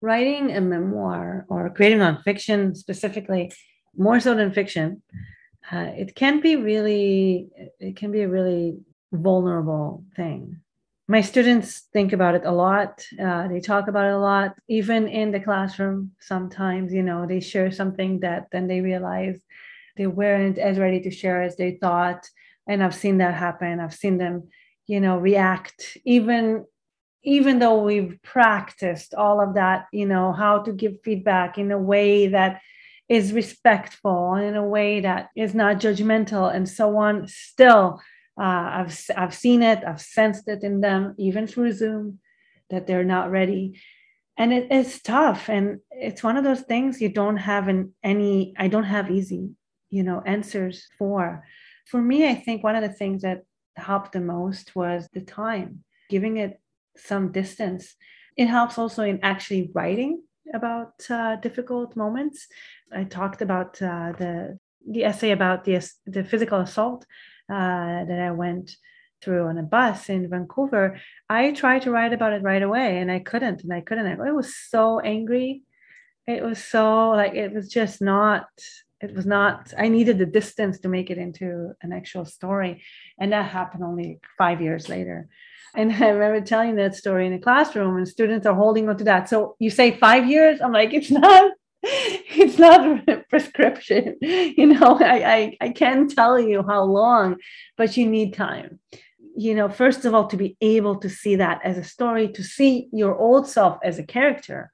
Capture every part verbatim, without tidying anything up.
Writing a memoir or creating nonfiction specifically, more so than fiction, uh, it can be really, it can be a really vulnerable thing. My students think about it a lot. Uh, they talk about it a lot, even in the classroom. Sometimes, you know, they share something that then they realize they weren't as ready to share as they thought. And I've seen that happen. I've seen them, you know, react even even though we've practiced all of that, you know, how to give feedback in a way that is respectful, in a way that is not judgmental, and so on. Still, uh, I've I've seen it, I've sensed it in them, even through Zoom, that they're not ready, and it is tough. And it's one of those things you don't have an, any. I don't have easy, you know, answers for. For me, I think one of the things that helped the most was the time, giving it some distance. It helps also in actually writing about uh, difficult moments. I talked about uh, the the essay about the the physical assault uh, that I went through on a bus in Vancouver. I tried to write about it right away, and I couldn't, and I couldn't. I was so angry. It was so like it was just not. It was not. I needed the distance to make it into an actual story, and that happened only five years later. And I remember telling that story in a classroom, and students are holding on to that. So you say five years? I'm like, it's not, it's not a prescription. You know, I, I, I can't tell you how long, but you need time. You know, first of all, to be able to see that as a story, to see your old self as a character.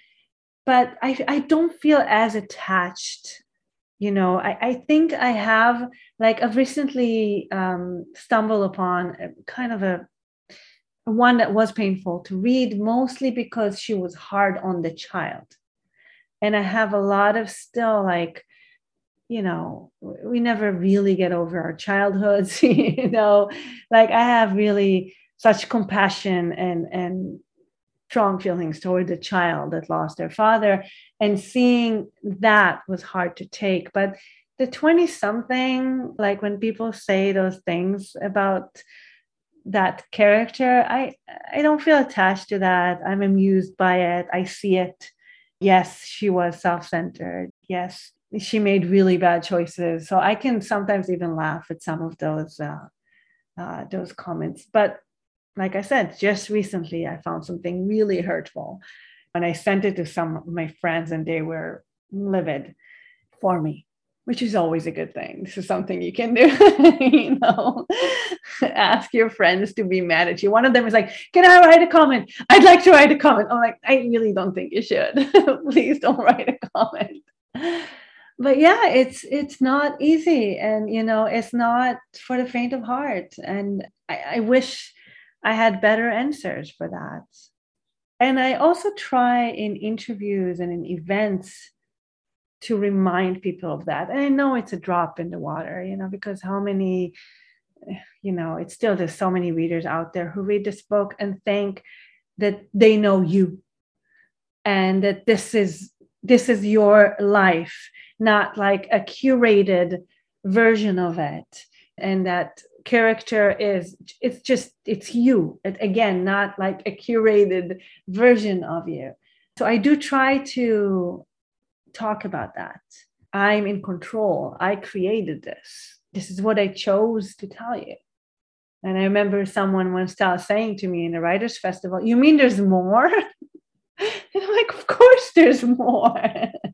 But I, I don't feel as attached. You know, I, I think I have, like, I've recently um, stumbled upon a, kind of a one that was painful to read, mostly because she was hard on the child. And I have a lot of still, like, you know, we never really get over our childhoods, you know, like I have really such compassion and, and strong feelings toward the child that lost their father. And seeing that was hard to take. But the twenty something, like when people say those things about that character, i i don't feel attached to that. I'm amused by it. I see it. Yes, she was self-centered. Yes, she made really bad choices, so I can sometimes even laugh at some of those uh, uh, those comments. But like I said, just recently I found something really hurtful, and I sent it to some of my friends, and they were livid for me, which is always a good thing. This is something you can do, you know, ask your friends to be mad at you. One of them is like, can I write a comment? I'd like to write a comment. I'm like, I really don't think you should. Please don't write a comment. But yeah, it's it's not easy. And, you know, it's not for the faint of heart. And I, I wish I had better answers for that. And I also try in interviews and in events to remind people of that. And I know it's a drop in the water, you know, because how many, you know, it's still there's so many readers out there who read this book and think that they know you, and that this is this is your life, not like a curated version of it. And that character is, it's just, it's you. It, again, not like a curated version of you. So I do try to talk about that. I'm in control. I created this. This is what I chose to tell you. And I remember someone once saying to me in a writers' festival, you mean there's more? And I'm like, of course there's more.